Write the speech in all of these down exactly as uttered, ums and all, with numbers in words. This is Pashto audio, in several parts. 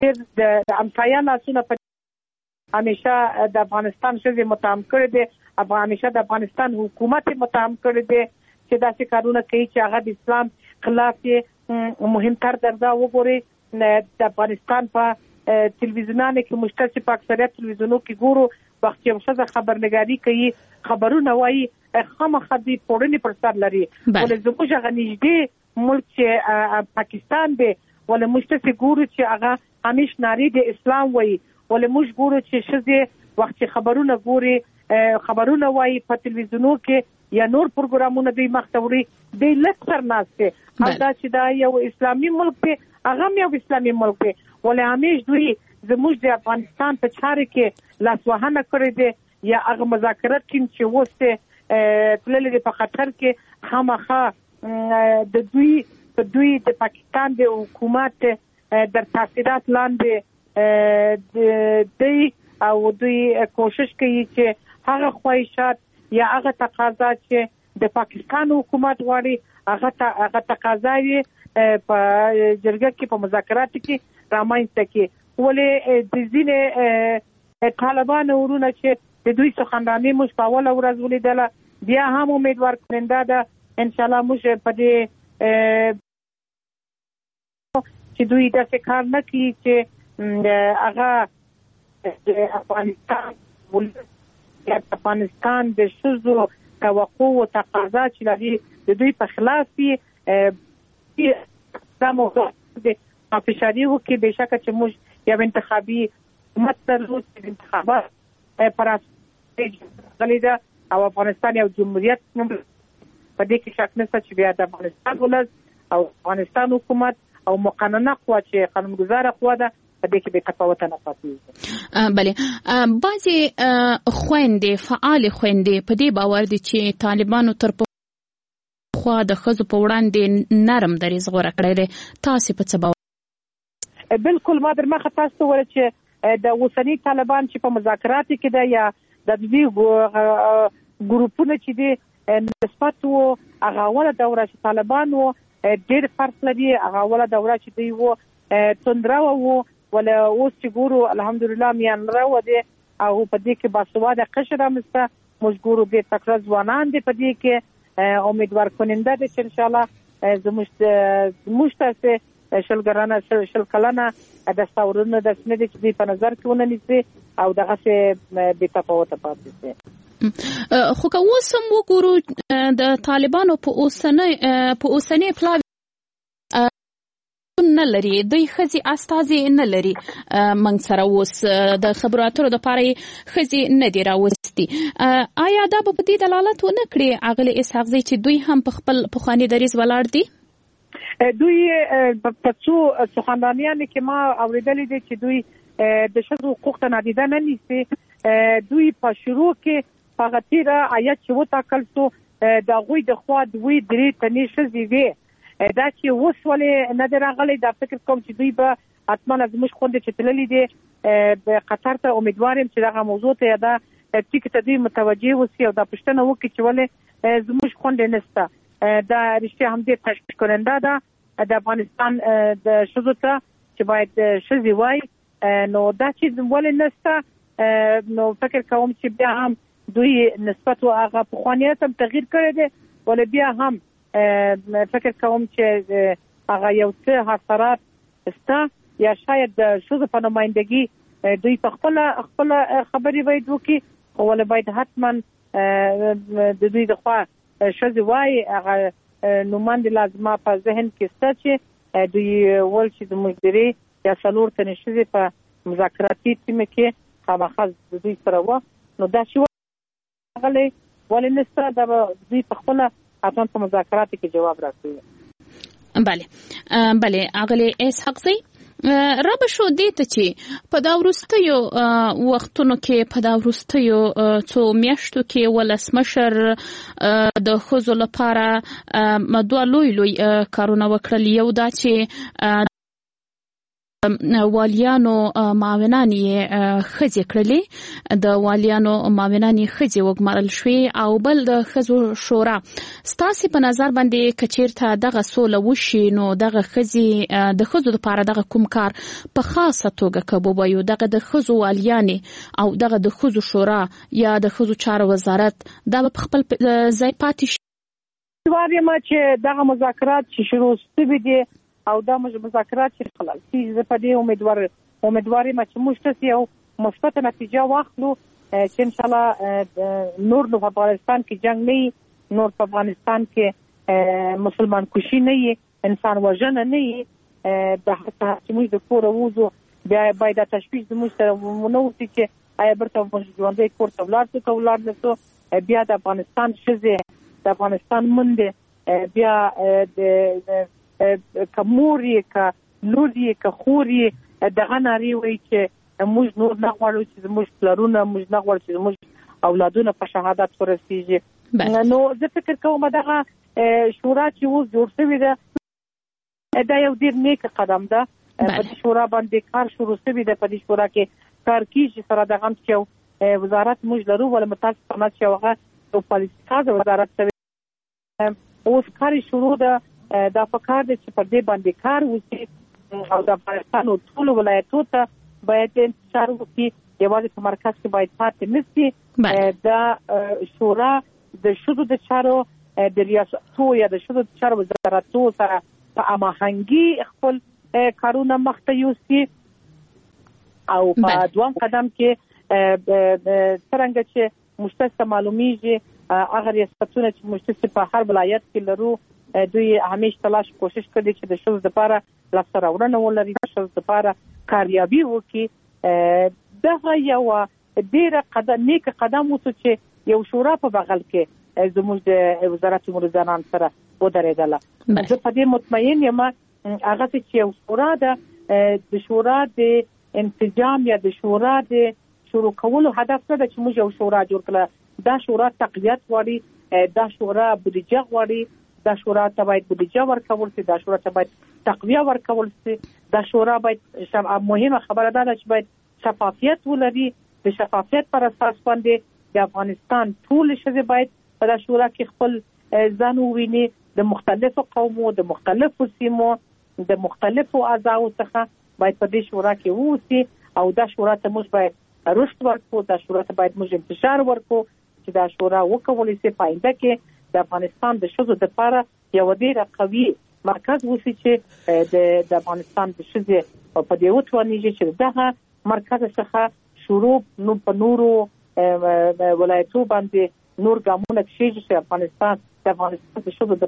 د امسایه لاسونه په همیشه د افغانستان ښځې متهم کړي دي، همیشه د افغانستان حکومت متهم کړي دي چې داسې کارونه کوي چې هغه د اسلام خلاف یې مهمتر درځه. وګورئ د افغانستان په تلویزیونانو کې مشترک چې په اکثریت تلویزیونو کې ګورو وخت یو ښځه خبرنګاري کوي، خبرونه وایي، خامخا دوی پوړنې پر سر لري. ولې زموږ هغه نږدې ملک چې پاکستان دی، ولې موږ ته ګورو چې هغه همیش نارې د اسلام وایي، ولې موږ ګورو چې ښځې وخت چې خبرونه ګوري، خبرونه وایي په تلویزیونو کې یا نور پروګرامونه دوی مخ ته وړي، دوی لږ سر ناست دي. او دا چې دا یو اسلامي ملک دی، هغه هم یو اسلامي ملک دی، ولې همیش دوی زموږ د افغانستان په چارې کې لاسوهنه کړې ده یا هغه مذاکرات کې چې اوس تللي دي په خطر کې، خامخا د دوی په دوی د پاکستان د حکومت در تاثیرات لاندې دوی او دوی کوشش کوي چې هغه خواهشات یا هغه تقاضا چې د پاکستان حکومت غواړي هغه هغه تقاضا یې په جرګه کې په مذاکراتو کې رامنځته کړي. ولې د ځینې طالبانو ورونه چې د دوی سخنراني موږ په اوله ورځ ولیدله، بیا هم امیدوار کننده ده انشاءالله موږ په دې چې دوی داسې کار نه کوي چې هغه د افغانستان د افغانستان د ښځو توقع او تقاضا چې لري د دوی په خلاف یې دا موضوع د فشاري وکړي. بېشکه چې موږ یو انتخابي حکومت درلود چې انتخابات پر اساس غلي ده او افغانستان یو جمهوریت په دې کې شک نشته چې بیا د افغانستان ولس او افغانستان حکومت او مقننه قوه چې قانونګذاره قوه ده په دې کې به تفاوت نه پاتې. بله بعضې خویندې فعال خویندې په دې باور دي چې طالبانو تر خوا د ښځو په وړاندې نرم دریځ غوره کړی دی، تاسې په څه باور؟ بالکل ما در مخه تاسو ته وویل چې د اوسني طالبان چې په مذاکراتو کې ده یا د دوی ګروپونه چې دي نسبت و هغه اوله دوره چې طالبان و ډېر فرق لري، هغه اوله دوره چې دوی و توندروه و، ولا اوس چې ګورو الحمدلله میانروه دی او په دې کې باسواده قشر رامنځته موږ ګورو ډېر تکړه ځوانان دي په دې کې امیدوار کننده دي چې انشاءالله زموږ زموږ تاسې شل ګرانه شل کلنه دستاورونه داسې نه دي چې دوی په نظر کې ونه نیسي او دغسې بې تفاوته پاتې شي. خو که اوس هم وګورو د طالبانو په اوسنۍ پلاوي نه لري، دوی ښځې استازي نه لري موږ سره اوس د خبرو اترو دپاره یې ښځې نه دي راوستي. آیا دا به په دې دلالت ونه کړي اغلې اسحاقزۍ چې دوی هم په خپل پخواني دریځ ولاړ دي؟ دوی په څو سخنرانیانو کې ما اورېدلي دي چې دوی د ښځو حقوق ته نادیده نه نیسي. دوی په شروع کې په هغه تېره ایت چې وټاکل سو د هغوی د خوا دوی درې تنې ښځې وې، دا چې اوس ولې نه دی راغلی، دا فکر کوم چې دوی به حتما زموږ خوندې چې تللي دي قطر ته امیدوار یم چې دغه موضوع ته یا دا ټکي ته دوی متوجه اوسي او دا پوښتنه وکړي چې ولې زموږ خوندې نشته. دا رښتیا هم ډېر تشویش کننده ده د افغانستان د ښځو ته چې باید ښځې وایي، نو دا چې ولې نشته نو فکر کوم چې بیا هم دوی نسبت و هغه پخوانیت هم تغییر کړی دی، ولې بیا هم فکر کوم چې هغه یو څه حسرات شته یا شاید د ښځو په نمایندګي دوی په خپله خپله خبرې باید وکړي، خو ولې باید حتما د دوی د خوا ښځې وایي. هغه نومان د لازمه په ذهن کې شته چې دوی ول چې زموږ درې یا څلور تنې ښځې په مذاکراتي ټیمه کې خامخا د دوی سره وه، نو دا چې راغلی ولې نشته، دا به دوی په خپله حتما په مذاکراتو کې جواب راکوي. بله بله اغلې اسحاقزۍ را به شو دې ته چې په دا وروستیو وختونو کې په دا وروستیو څو میاشتو کې ولسمشر د ښځو لپاره دوه لوی لوی کارونه وکړل. یو دا چې والیانو معاونان یې ښځې کړلې د والیانو معاونان یې ښځې وګمارل شوې او بل د ښځو شورا ستاسې په نظر باندې که چېرته دغه سوله وشي نو دغه ښځې د ښځو دپاره دغه کوم کار په خاصه توګه که ووایو دغه د ښځو والیانې او دغه د ښځو شورا یا د ښځو چارو وزارت دا به په خپل ځای پاتې شي. امیدوار یم چې دغه مذاکرات چې شروع شوي دي او دا مذاکرات چې خلل چې په دې امیدوار امیدوار یم چې موږ ته یو مثبت نتیجه واخلو چې ان شاء الله نور نو په افغانستان کې جنگ نه نور په افغانستان کې مسلمان کشي نه انسان وژنه نه د حتی چې موږ د کور ووزو بیا باید تشویش د موږ سره ونوسي چې آیا برته موږ ژوندۍ کور ته ولاړ شو که ولاړ نه شو بیا د افغانستان ښځې د افغانستان منډې بیا د که مور یې که لور یې که خور یې دغه نارې وایي چې موږ نور نه غواړو چې زموږ پلرونه موږ نه غواړو چې زموږ اولادونه په شهادت ورسېږي. نو زه فکر کوم دغه شورا چې اوس جوړ شوې ده دا یو ډېر نیک قدم ده. په دې شورا باندې کار شروع شوی ده. په دې شورا کې کار کېږي سره دغه هم چې وزارت موږ لرو ولې متاسفانه چې هغه یو پالیسي ساز وزارت شوی اوس کار شروع ده. دا پکار دي چې پر دې باندې کار وشي او د افغانستان ټول ولایتونو ته باید انتشار وکړي یوازې په مرکز کې باید پاتې نشي. دا شورا د ښځو د چارو د ریاستو یا د ښځو د چارو وزارتو سره په هماهنګي خپل کارونه مخته یوسي او په دوام قدم کې څرنګه چې موږ ته معلومیږي هغه ریاستونه چې موږ په هر ولایت کې لرو دوی همیشه تلاش کوشش کوي چې د ښځو لپاره لاسته راوړنه ولري د ښځو لپاره کاریابي وکړي. دغه یو ډېر قدم نیک قدم وسو چې یو شورا په بغل کې زموږ د وزارت امور زنان سره ودرېدله. زه په دې مطمئن یم هغه چې یو شورا ده د شورا د انسجام یا د شورا د شروع کولو هدف څه ده چې موږ یو شورا جوړ کړه. دا شورا تقویت غواړي دا شورا بودیجه غواړي دا شورا ته باید بودیجه ورکول شي دا شورا ته باید تقویه ورکول شي دا شورا باید مهمه خبره ده چې باید شفافیت ولري. د شفافیت پر اساس باندې د افغانستان ټول ښځې باید په دا شورا کې خپل ځان وویني د مختلفو قومو د مختلفو سیمو د مختلفو اعضاو څخه باید په دې شورا کې ووسي او دا شورا ته موږ باید رشد ورکړو دا شورا ته باید موږ انتشار ورکړو چې دا شورا وکولای شي په آینده کې د افغانستان د ښځو لپاره یو ډېر قوي مرکز وسی چې د د افغانستان د ښځې په دې وتوانیږي چې دغه مرکز څخه شروع نو په نورو ولایتونو باندې نور ګامونه کېږي چې افغانستان د افغانستان د ښځو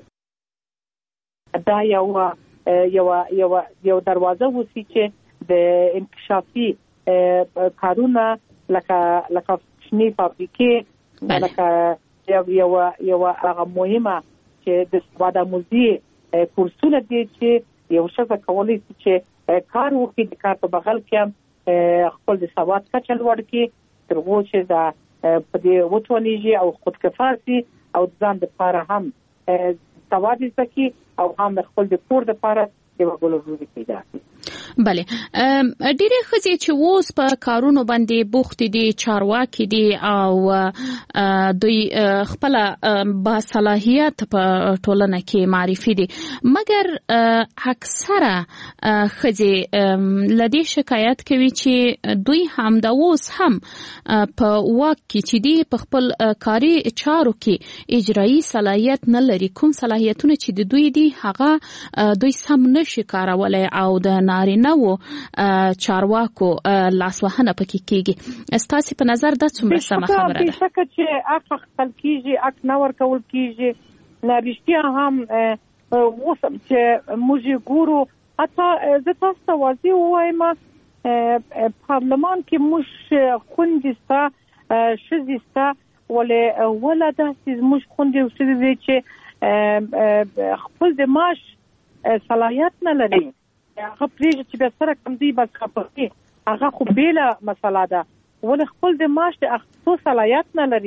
د دا یو یو یو یو دروازه وسی چې د انکشافي کارونه لکه لکه شنی فابریکې لکه یو یو یو هغه مهمه چې د سواد آموزي کورسونه دي چې یو څه کولای شي چې کار وکړي د کار په بغل کې خپل د سواد کچه لوړ کړي تر څو چې دا په دې وټونیږي او خودکفايي او ځان د لپاره هم سواد زکي او هم خپل د کور د لپاره یو ګولوري پیدا کړي. بله ډیره ښځې چې اوس په کارونو باندې بوخت دي چارواکي دي او دوی خپل با صلاحیت په ټولنه کې معرفي دي مګر اکثره ښځې لدی شکایت کوي چې دوی هم د اوس هم په واک کې چې دي په خپل کاري چارو کې اجرایی صلاحیت نه لري کوم صلاحیتونه چې د دوی دي هغه دوی سم نشي کارولای او د نارینه نو چارواکو لاسوهنه پکې کېږي. ستاسو په نظر دا څومره سمه خبره ده؟ څنګه چې اخ خپل کېږي اخ نه ورکول کېږي نه رښتیا هم وسم چې موږ ګورو اته زه تاسو ته واضح وایم پارلمان کې موږ خوندستا شزستا ولې ولدا چې موږ خوندې وسې چې خپل د معاش صلاحیت نه لري هغه پریږي چې به سره کم دی بس خپل هغه خو بیله مسله ده ولې خپل د معاش د اخصو صلاحیت نه لري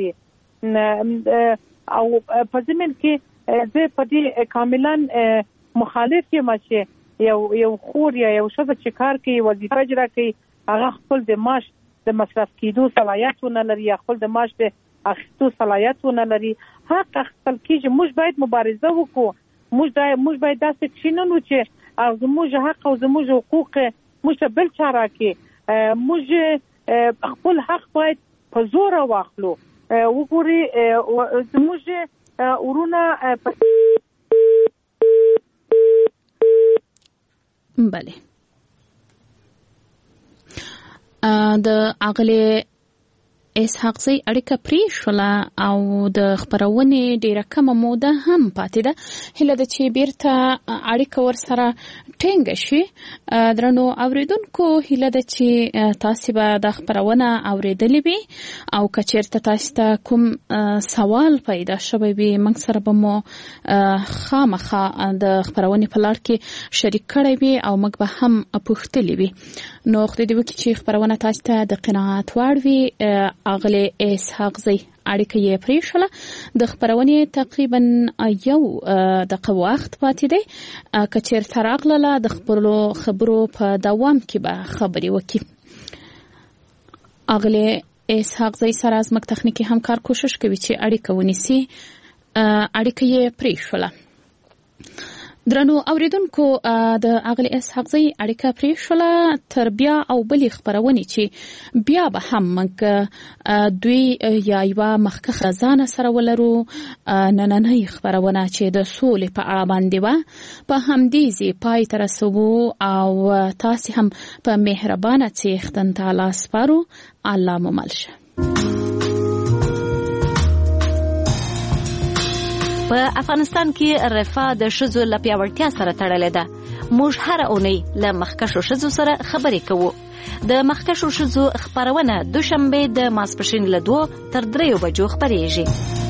او په ځمن کې زه په دې کاملا مخالف یم چې یو یو خور یا یو ښځه چې کار کوي وظیفه اجرا کوي هغه خپل د معاش د مصرف کېدو صلاحیت ونه لري یا خپل د معاش د اخیستو صلاحیت ونه لري حق اخیستل کېږي. موږ باید مبارزه وکړو، موږ دا موږ باید داسې کښینو چې زموږ حق او زموږ حقوق موږ ته بل چا راکړي، موږ خپل حق باید په زور واخلو. وګوري زموږ ورونه بله د اغلی اسحاق زی اړیکه پرې شوله او د خپرونې ډیره کمه موده هم پاتې ده. هیله ده چې بیرته اړیکه ورسره ټینګه شي. درنو اوریدونکو هیله ده چې تاسو به د خپرونه اوریدلې وي او که چیرته تاسو ته کوم سوال پیدا شوی وي موږ سره به مو خامخا د خپرونې په لړ کې شریک کړی وي او موږ به هم پوښتلې وي. نو خدای دې وکړي چې خپرونه تاسو ته د قناعت وړ وي. اغلی اسحاق زی اړیکه یې پرې شوله. د خپرونې تقریبا یو دقیقه وخت پاتې دی. که چیرته راغله د خپلو خبرو په دوام کې به خبرې وکړي. اغلی اسحاق زی سره زموږ تخنیکي همکار کوشش کوي چې اړیکه ونیسي. اړیکه یې پرې شوله. درنو اوریدونکو د اغلی اسحاق زی اړیکه پرې شوله. تر بیا او بلې خپرونې چې بیا به هم موږ دوی یا یوه مخکښه ځانه سره ولرو. نننۍ خپرونه چې د سولې په اړه باندې وه په همدې ځای پای ته رسوو او تاسې هم په مهربانه څښتن ته لاس سپارو. الله مو مل شه. په افغانستان کې رفاه د ښځو له پیاوړتیا سره تړلې ده. موږ هره اونۍ له مخکښو ښځو سره خبرې کوو. د مخکښو ښځو خپرونه دوشنبه د ماسپښین له دوه تر دریو بجو خپرېږي.